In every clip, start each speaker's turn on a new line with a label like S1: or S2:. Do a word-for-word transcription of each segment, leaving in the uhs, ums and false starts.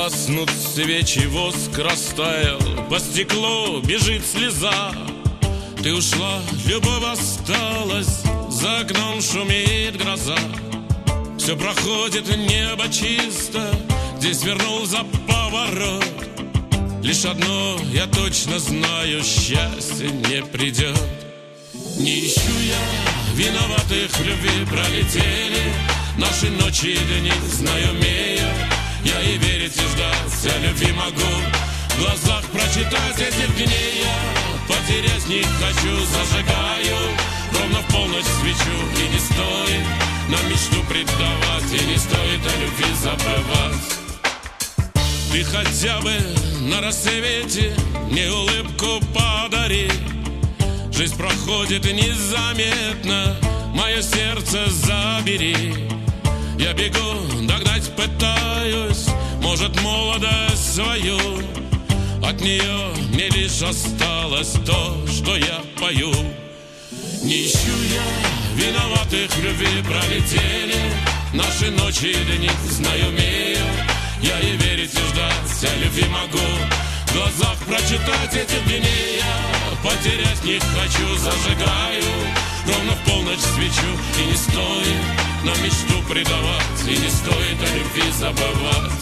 S1: Гаснут свечи, воск растаял, по стеклу бежит слеза. Ты ушла, любовь осталась, за окном шумит гроза. Все проходит, небо чисто, здесь свернул за поворот. Лишь одно я точно знаю, счастье не придет. Не ищу я виноватых в любви, пролетели наши ночи и дни. Знаю, умею я и верить, и ждать, о любви могу в глазах прочитать этих дней. Я потерять не хочу, зажигаю ровно в полночь свечу. И не стоит нам мечту предавать, и не стоит о любви забывать. Ты хотя бы на рассвете мне улыбку подари. Жизнь проходит незаметно, мое сердце забери. Я бегу, догнать пытаюсь, может, молодость свою. От нее мне лишь осталось то, что я пою. Не ищу я виноватых в любви, пролетели наши ночи и дни. Знаю, умею я и верить, и ждать, о любви могу в глазах прочитать этих дней. Я потерять не хочу, зажигаю ровно в полночь свечу. И не стоит нам мечту предавать, и не стоит о любви забывать.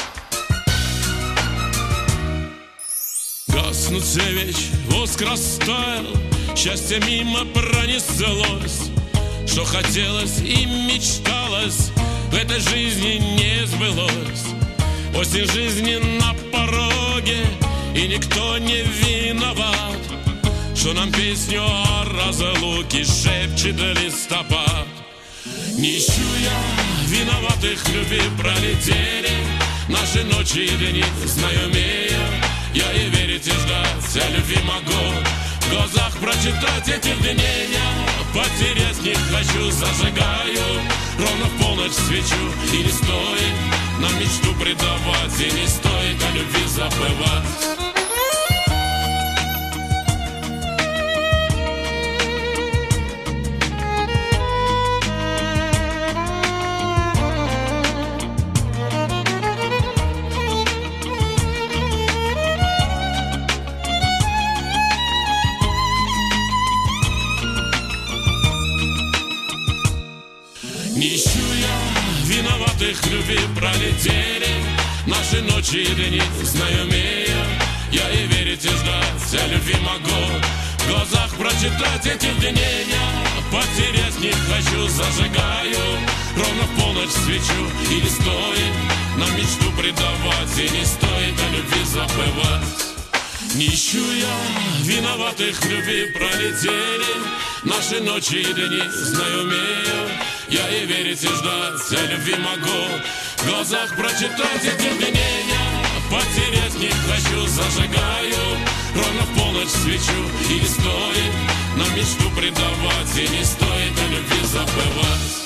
S1: Гаснут свечи, воск растаял, счастье мимо пронеслось. Что хотелось и мечталось, в этой жизни не сбылось. Осень жизни на пороге, и никто не виноват, что нам песню о разлуке шепчет листопад. Не ищу я виноватых в любви, пролетели наши ночи и дни. Знаю, умею я и верить, и ждать, о любви могу в глазах прочитать этих дней. Я потерять не хочу, зажигаю ровно в полночь свечу. И не стоит нам мечту предавать, и не стоит о любви забывать. Не ищу я виноватых в любви, пролетели наши ночи и дни. Знаю, умею я и верить, и ждать, о любви могу в глазах прочитать этих дней. Я потерять не хочу, зажигаю ровно в полночь свечу. И не стоит нам мечту предавать, и не стоит о любви забывать. Не ищу я виноватых в любви, пролетели наши ночи и дни. Знаю, умею я и верить, и ждать, о любви могу в глазах прочитать этих дней. Я потерять не хочу, зажигаю ровно в полночь свечу. И не стоит нам мечту предавать, и не стоит о любви забывать.